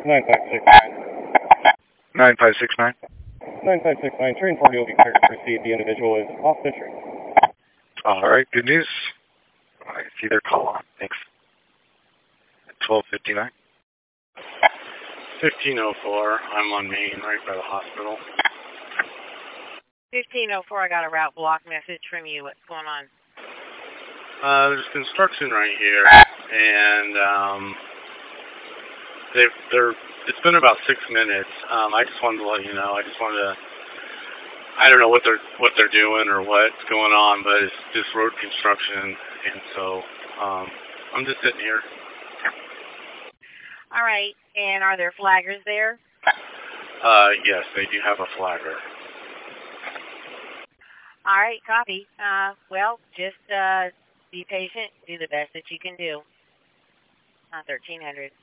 9569. 9569. 9569. Train 40 will be cleared to proceed. The individual is off the train. All right, good news. I see their call on. Thanks. 1259. 1504. I'm on Main, right by the hospital. 1504. I got a route block message from you. What's going on? There's construction right here, and it's been about 6 minutes. I just wanted to let you know. I don't know what they're doing or what's going on, but it's just road construction, and so I'm just sitting here. All right. And are there flaggers there? Yes, they do have a flagger. All right, copy. Well, just be patient. Do the best that you can do. 1300.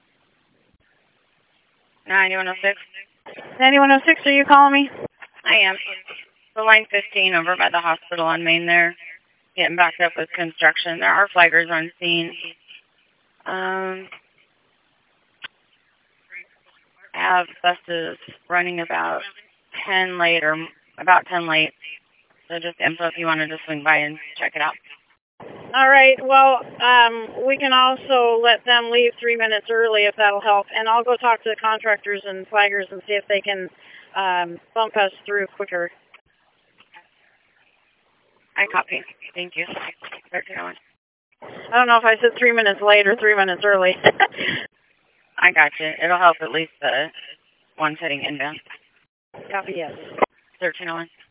9106. 9106, are you calling me? I am. The line 15 over by the hospital on Main there. Getting backed up with construction. There are flaggers on scene. Have buses running about 10 late or about 10 late. So just info if you wanted to swing by and check it out. All right. Well, we can also let them leave 3 minutes early if that'll help. And I'll go talk to the contractors and flaggers and see if they can bump us through quicker. I copy. Thank you. 1301. I don't know if I said 3 minutes late or 3 minutes early. I got you. It'll help at least the one sitting inbound. Copy, yes. 1301.